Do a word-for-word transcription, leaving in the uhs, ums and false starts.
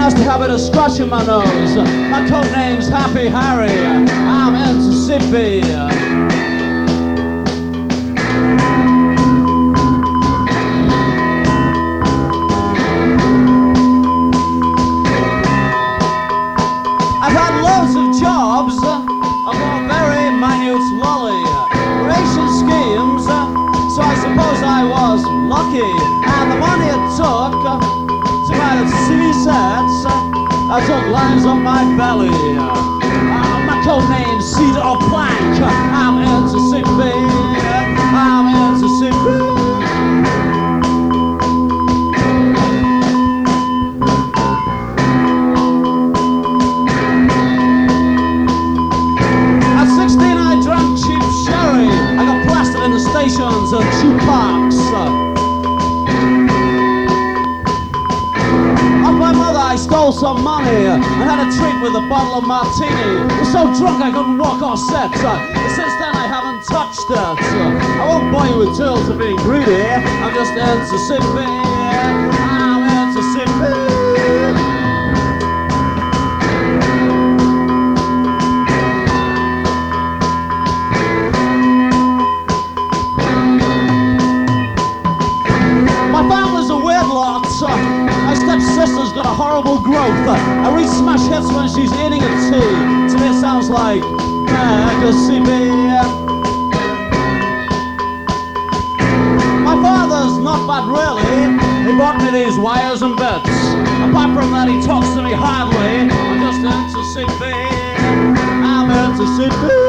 nice to have a bit of scratch in my nose. My code name's Happy Harry. I'm in Mississippi. I've had loads of jobs. I've got a very minute lolly. Ration schemes, so I suppose I was lucky. And the money it took to buy the C V sets, I took lines on my belly. Uh, my code name's Cedar or Plank. I'm in Mississippi. I'm in Mississippi. Stations and jukebox. Off my mother I stole some money and had a treat with a bottle of martini. I was so drunk I couldn't walk or set. Since then I haven't touched it. I won't bore you with tales of being greedy. I'm just in Mississippi. I'm in Mississippi. My stepsister's got a horrible growth. I read smash hits when she's eating a tea. To me it sounds like Mississippi. My father's not bad really. He bought me these wires and bits. Apart from that he talks to me hardly. I'm just in Mississippi. I'm in Mississippi.